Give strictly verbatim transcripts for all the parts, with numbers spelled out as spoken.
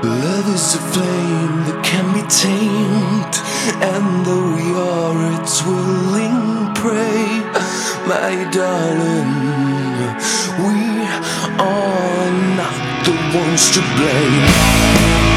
Love is a flame that can be tamed, and though we are its willing prey, my darling, we are not the ones to blame.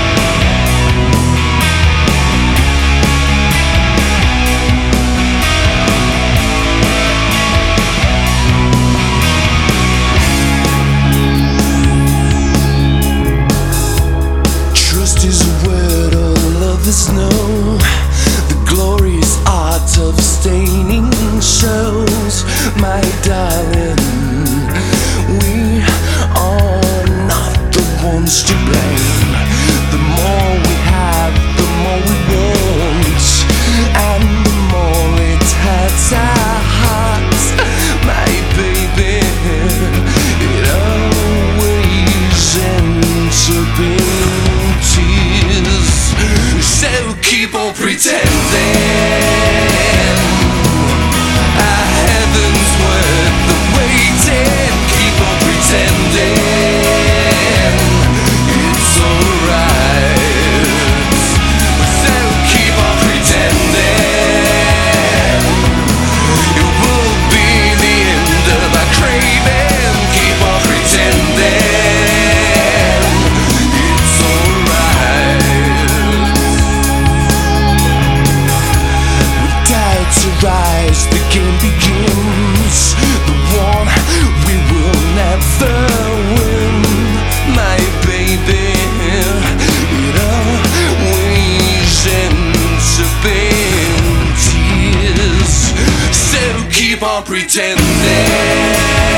Know the glorious art of staining shows, my darling, we are not the ones to blame. The more we have, the more we want, and the more it hurts our hearts, my baby. It always ends up in tears. So keep on pretending our heaven's worth the waiting. Keep on pretending it's alright. So keep on pretending it will be the end of our craving. Keep on pretending it's alright. To rise, the game begins, the one we will never win, my baby. It always ends up in tears. So keep on pretending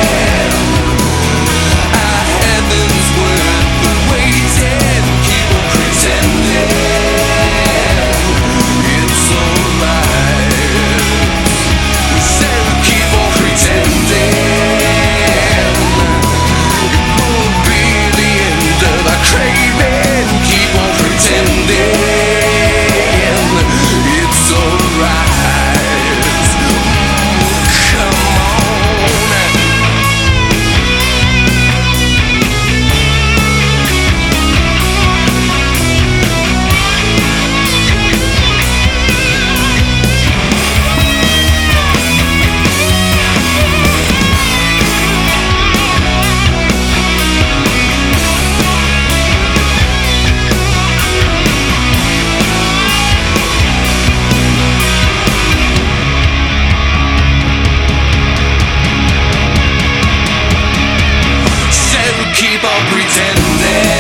our heaven's worth the waiting. Keep on pretending it's alright. Keep on pretending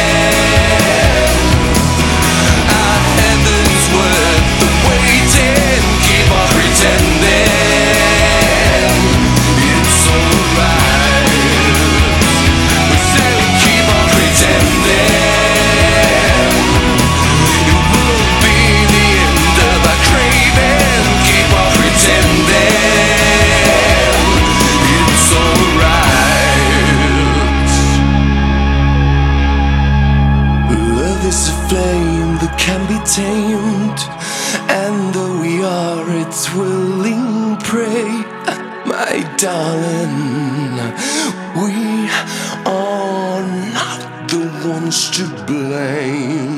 our heaven's worth the waiting. Keep on pretending it's alright. So keep on pretending it will be the end of our craving. Keep on pretending it's alright. Is a flame that can be tamed, and though we are its willing prey, my darling, we are not the ones to blame.